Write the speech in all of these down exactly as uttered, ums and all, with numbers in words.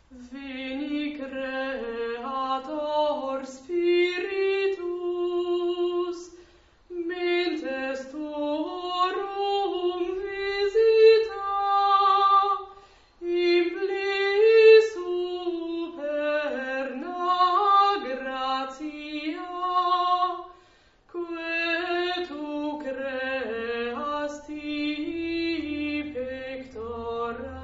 Veni Creator Spiritus, mentes tuorum visita, impli superna gratia, que tu creasti pectora.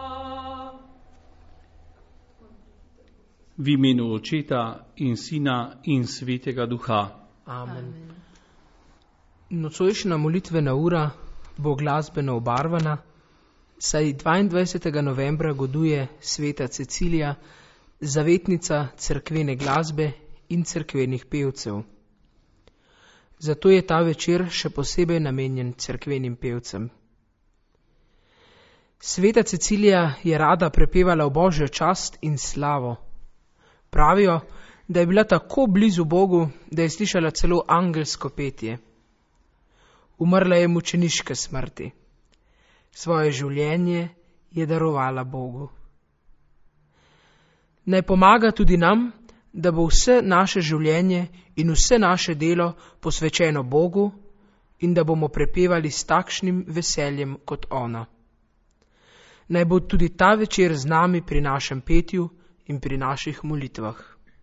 V imenu Očeta in Sina in Svetega Duha. Amen. Nocojšnja molitvena ura bo glasbeno obarvana, saj dvaindvajsetega novembra goduje sveta Cecilija, zavetnica cerkvene glasbe in cerkvenih pevcev. Zato je ta večer še posebej namenjen cerkvenim pevcem. Sveta Cecilija je rada prepevala v Božjo čast in slavo. Pravijo, da je bila tako blizu Bogu, da je slišala celo angelsko petje. Umrla je mučeniške smrti. Svoje življenje je darovala Bogu. Naj pomaga tudi nam, da bo vse naše življenje in vse naše delo posvečeno Bogu in da bomo prepevali s takšnim veseljem kot ona. Naj bo tudi ta večer z nami pri našem petju in pri naših molitvah.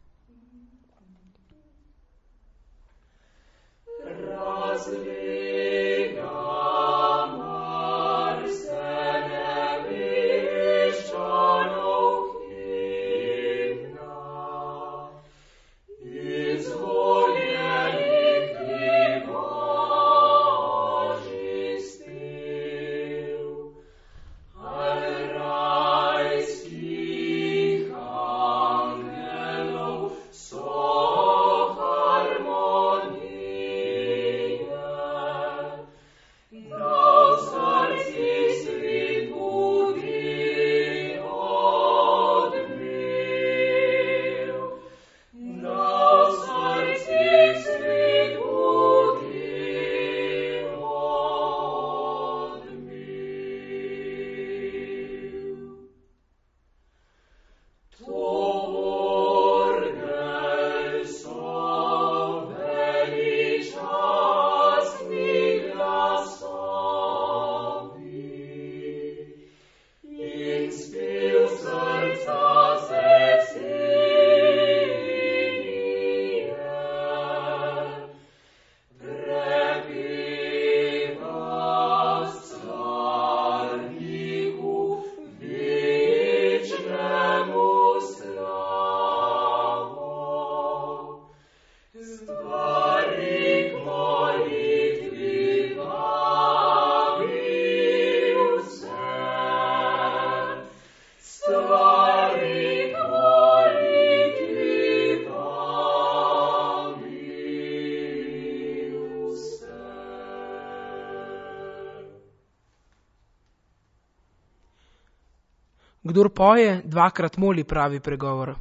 Kdor poje, dvakrat moli, pravi pregovor.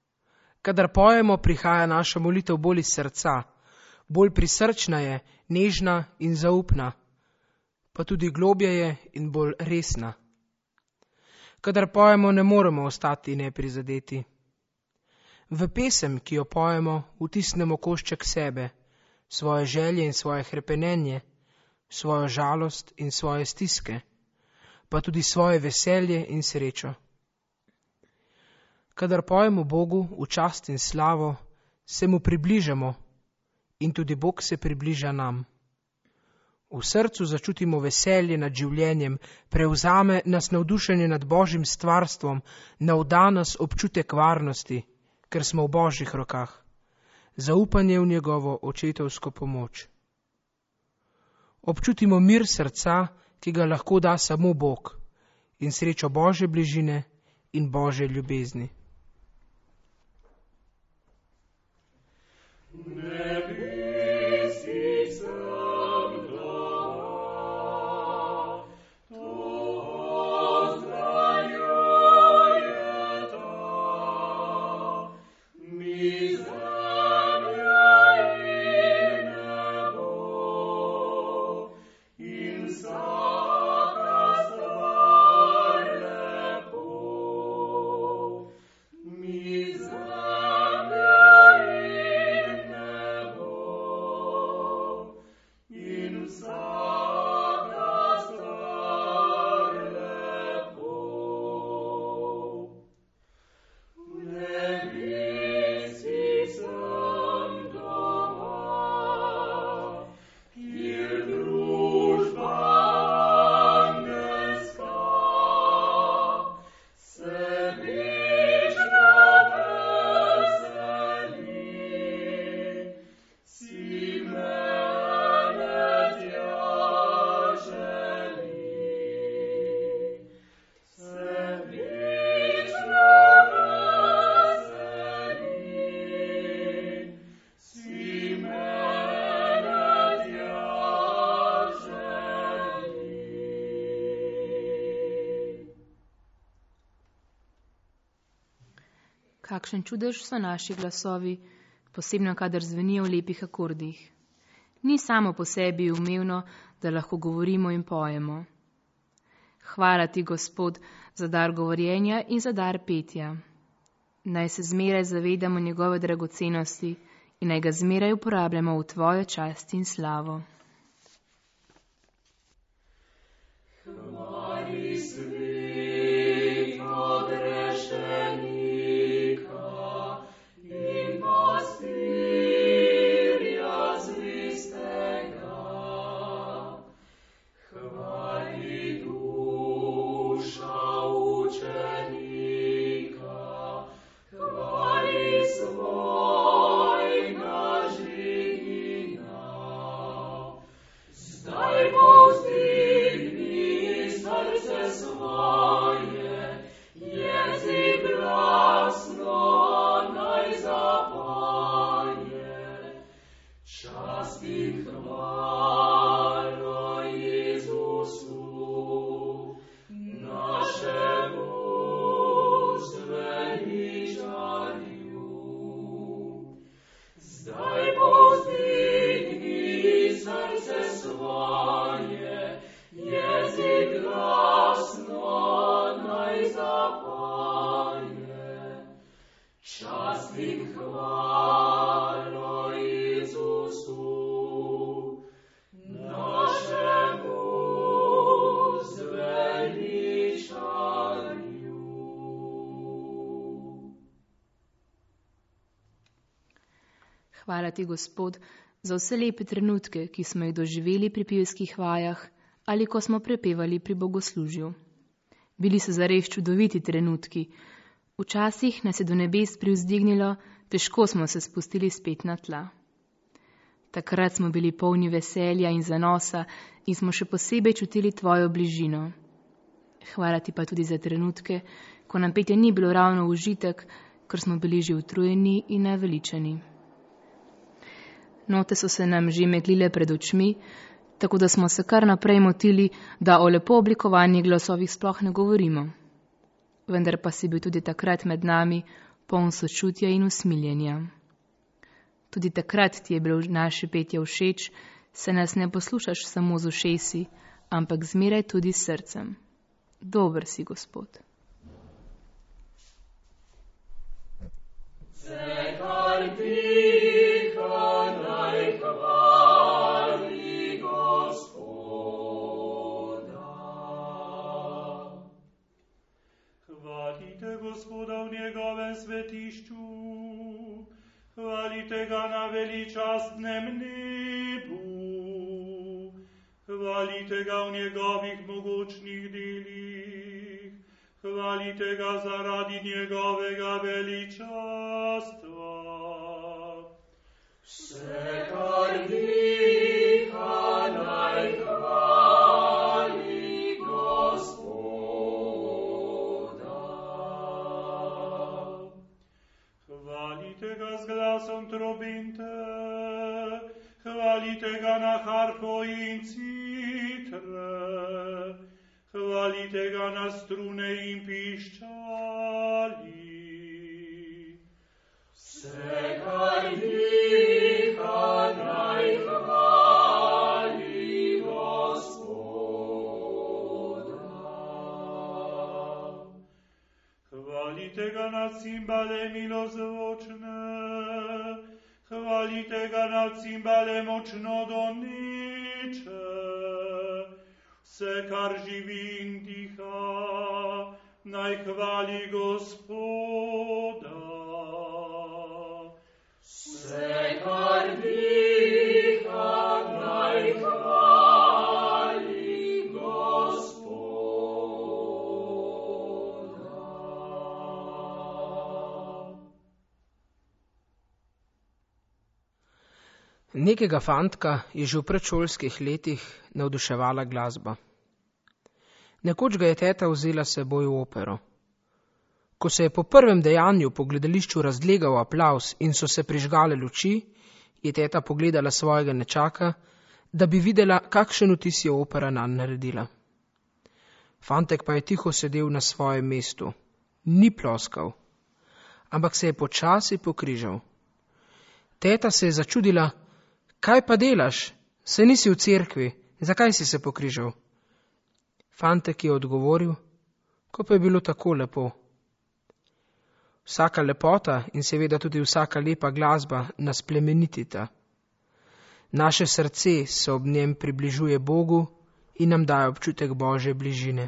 Kadar pojemo, prihaja naša molitev bolj iz srca, bolj prisrčna je, nežna in zaupna, pa tudi globja je in bolj resna. Kadar pojemo, ne moremo ostati neprizadeti. V pesem, ki jo pojemo, vtisnemo košček sebe, svoje želje in svoje hrepenenje, svojo žalost in svoje stiske, pa tudi svoje veselje in srečo. Kadar pojemo Bogu v čast in slavo, se mu približamo in tudi Bog se približa nam. V srcu začutimo veselje nad življenjem, prevzame nas navdušenje nad Božjim stvarstvom, navda nas občutek varnosti, ker smo v Božjih rokah, zaupanje v njegovo očetovsko pomoč. Občutimo mir srca, ki ga lahko da samo Bog, in srečo Božje bližine in Božje ljubezni. Kakšen čudež so naši glasovi, posebno kadar zvenijo v lepih akordih. Ni samo po sebi umevno, da lahko govorimo in pojemo. Hvala ti, Gospod, za dar govorjenja in za dar petja. Naj se zmeraj zavedamo njegove dragocenosti in naj ga zmeraj uporabljamo v tvojo čast in slavo. Hvali svet odrešenika in pastirja zvestega. Hvali duša učenika, hvali svojega živina. Zdaj povzdigni srce svoje, jezik glasno naj zapoje. Čast in hvalo Jezusu, našemu zveličanju. Zdaj povzdigni srce svoje, jezik glasno naj zapoje. Čast in hvalo Jezusu, našemu zveličanju. Hvala ti, Gospod, za vse lepe trenutke, ki smo jih doživeli pri pevskih vajah ali ko smo prepevali pri bogoslužju. Bili so zares čudoviti trenutki. Včasih nas je do nebes privzdignilo, težko smo se spustili spet na tla. Takrat smo bili polni veselja in zanosa in smo še posebej čutili tvojo bližino. Hvala ti pa tudi za trenutke, ko nam petje ni bilo ravno užitek, ker smo bili že utrujeni in naveličani. Note so se nam že meglile pred očmi, tako da smo se kar naprej motili, da o lepo oblikovanih glasovih sploh ne govorimo. Vendar pa si bil tudi takrat med nami, poln sočutja in usmiljenja. Tudi takrat ti je bilo naše petje všeč, se nas ne poslušaš samo z ušesi, ampak zmeraj tudi s srcem. Dober si, Gospod. Vse, kar diha, naj hvali Gospoda. Hvalite Gospoda v njegovem svetišču, hvalite ga na veličastnem nebu, hvalite ga v njegovih mogočnih delih, hvalite ga zaradi njegovega veličastva. Vse, kar diha, naj hvali Gospoda. Hvalite ga z glasom trobente, hvalite ga na harfo in citre, hvalite ga na strune in piščali. Vse, kar diha, naj hvali Gospoda. Hvalite ga na cimbale milozvočne, hvalite ga na cimbale močno doneče. Vse, kar živi in diha, naj hvali Gospoda. Vse, kar diha, naj hvali Gospoda. Nekega fantka je že v predšolskih letih navduševala glasba. Nekoč ga je teta vzela s seboj v opero. Ko se je po prvem dejanju po gledališču razlegal aplavz in so se prižgale luči, je teta pogledala svojega nečaka, da bi videla, kakšen vtis je opera nanj naredila. Fantek pa je tiho sedel na svojem mestu. Ni ploskal. ampak se je počasi pokrižal. Teta se je začudila, kaj pa delaš, se nisi v cerkvi, zakaj si se pokrižal? Fantek je odgovoril, ko pa je bilo tako lepo. Vsaka lepota in seveda tudi vsaka lepa glasba nas plemenitita. Naše srce se ob njem približuje Bogu in nam daje občutek Božje bližine.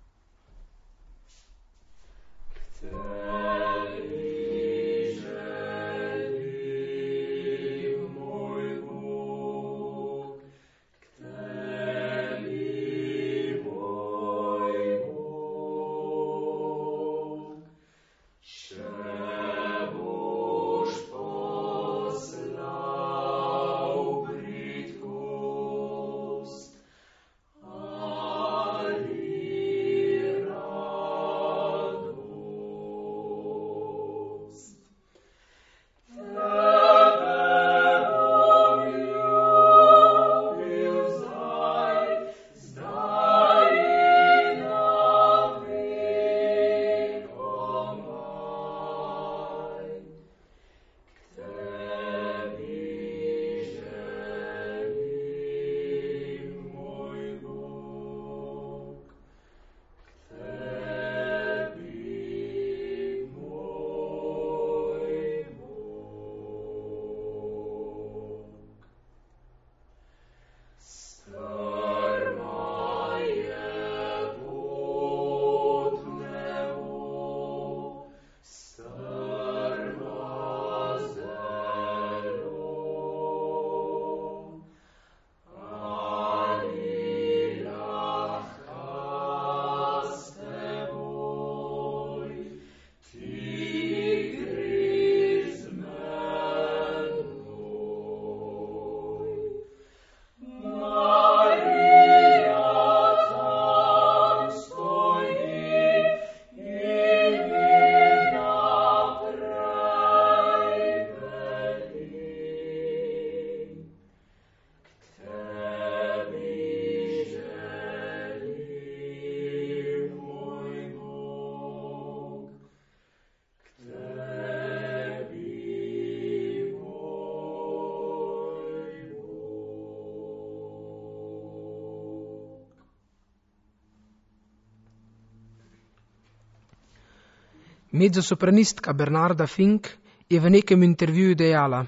Mezzosopranistka Bernarda Fink je v nekem intervjuju dejala: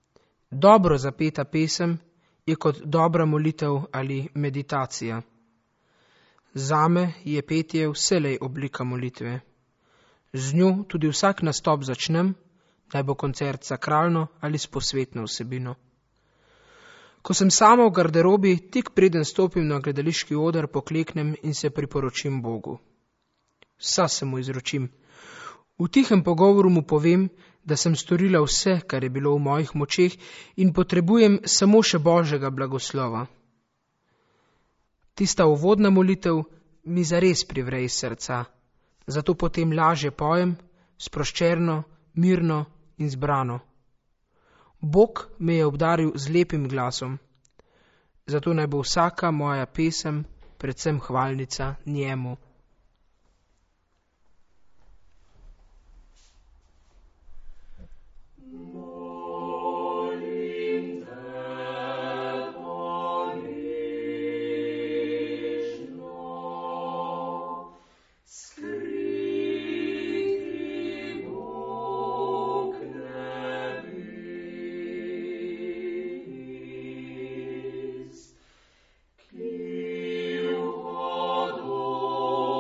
dobro zapeta pesem je kot dobra molitev ali meditacija. Zame je petje vselej oblika molitve. Z njo tudi vsak nastop začnem, naj bo koncert sakralno ali s posvetno vsebino. Ko sem sama v garderobi, tik preden stopim na gledališki oder, pokleknem in se priporočim Bogu. Vsa se mu izročim. V tihem pogovoru mu povem, da sem storila vse, kar je bilo v mojih močeh in potrebujem samo še Božjega blagoslova. Tista uvodna molitev mi zares privre iz srca, zato potem lažje pojem, sproščerno, mirno in zbrano. Bog me je obdaril z lepim glasom, zato naj bo vsaka moja pesem predvsem hvalnica njemu. Io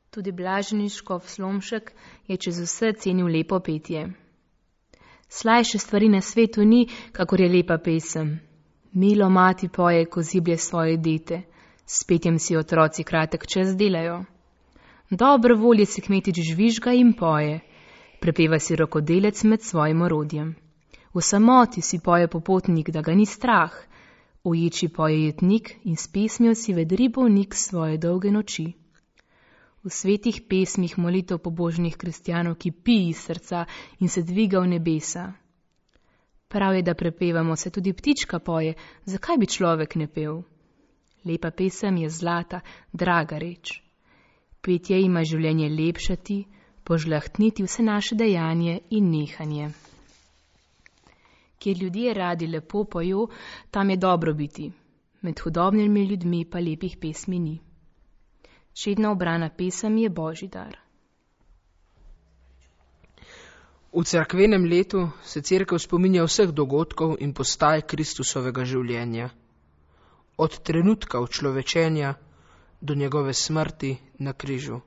Tudi blaženi škof Slomšek je čez vse cenil lepo petje. Slajše stvari na svetu ni, kakor je lepa pesem. Milo mati poje, ko ziblje svoje dete, s petjem si otroci kratek čas delajo. Dobre volje si kmetič žvižga in poje, prepeva si rokodelec med svojim orodjem. V samoti si poje popotnik, da ga ni strah, v ječi poje jetnik in s pesmijo si vedri bolnik svoje dolge noči. V svetih pesmih molitev pobožnih kristjanov kipi iz srca in se dviga v nebesa. Prav je, da prepevamo, se tudi ptička poje, zakaj bi človek ne pel? Lepa pesem je zlata, draga reč. Petje ima življenje lepšati, požlahtniti vse naše dejanje in nehanje. Kjer ljudje radi lepo pojo, tam je dobro biti, med hudobnimi ljudmi pa lepih pesmi ni. Čedna obrana pesem je božji dar. V cerkvenem letu se cerkev spominja vseh dogodkov in postaj Kristusovega življenja. Od trenutka učlovečenja do njegove smrti na križu.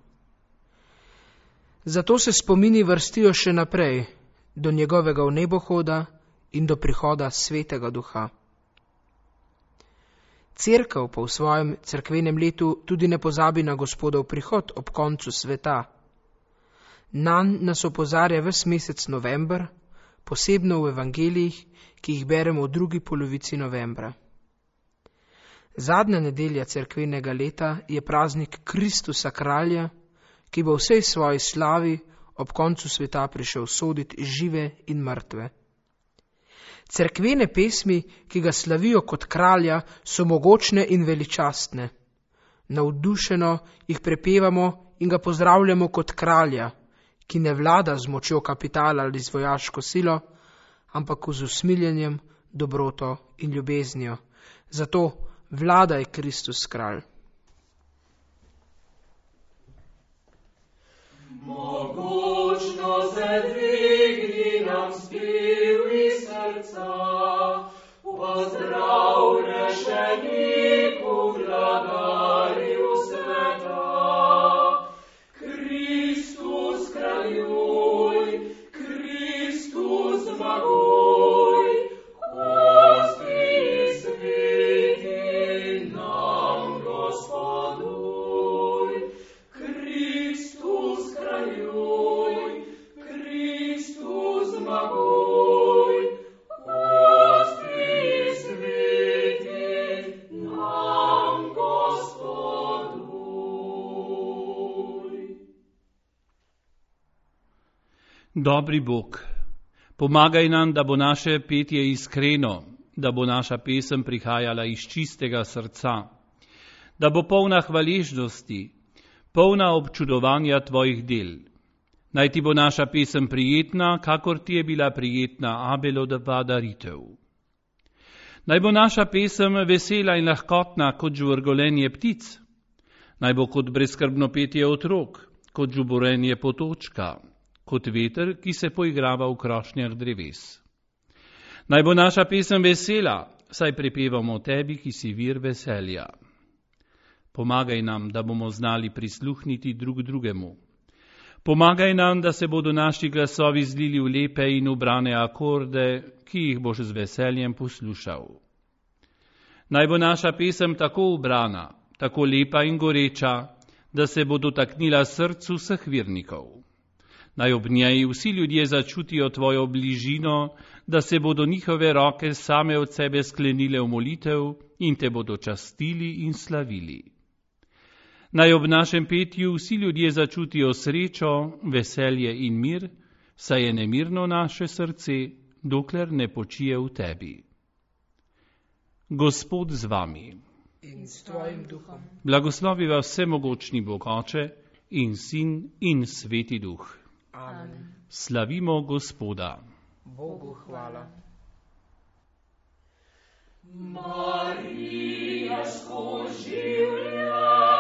Zato se spomini vrstijo še naprej, do njegovega vnebohoda in do prihoda Svetega Duha. Cerkev pa v svojem cerkvenem letu tudi ne pozabi na Gospodov prihod ob koncu sveta. Nanj nas opozarja ves mesec november, posebno v evangelijih, ki jih beremo v drugi polovici novembra. Zadnja nedelja cerkvenega leta je praznik Kristusa kralja, ki bo vsej svoji slavi ob koncu sveta prišel soditi žive in mrtve. Cerkvene pesmi, ki ga slavijo kot kralja, so mogočne in veličastne. Navdušeno jih prepevamo in ga pozdravljamo kot kralja, ki ne vlada z močjo kapitala ali z vojaško silo, ampak z usmiljenjem, dobroto in ljubeznijo. Zato vladaj Kristus kralj. Mogočno se dvigni nam spiv iz srca, pozdrav rešeniku, vladarju sveta. Kristus kraljuj, Kristus zmaguj, gosti sveti nam Gospoduj. Kristus kraljuj, Kristus zmaguj, gosti sveti nam Gospoduj. Dobri Bog, pomagaj nam, da bo naše petje iskreno, da bo naša pesem prihajala iz čistega srca, da bo polna hvaležnosti, polna občudovanja tvojih del. Naj ti bo naša pesem prijetna, kakor ti je bila prijetna Abelova daritev. Naj bo naša pesem vesela in lahkotna kot žvrgolenje ptic. Naj bo kot brezskrbno petje otrok, kot žuborenje potočka, kot veter, ki se poigrava v krošnjah dreves. Naj bo naša pesem vesela, saj prepevamo tebi, ki si vir veselja. Pomagaj nam, da bomo znali prisluhniti drug drugemu. Pomagaj nam, da se bodo naši glasovi zlili v lepe in ubrane akorde, ki jih boš z veseljem poslušal. Naj bo naša pesem tako ubrana, tako lepa in goreča, da se bo dotaknila srcu vseh vernikov. Naj ob njej vsi ljudje začutijo tvojo bližino, da se bodo njihove roke same od sebe sklenile v molitev in te bodo častili in slavili. Naj ob našem petju vsi ljudje začutijo srečo, veselje in mir, saj je nemirno naše srce, dokler ne počije v tebi. Gospod z vami. In s tvojim duhom. Blagoslovi vas vsemogočni Bog Oče in Sin in Sveti Duh. Amen. Slavimo Gospoda. Bogu hvala. Marija skoživlja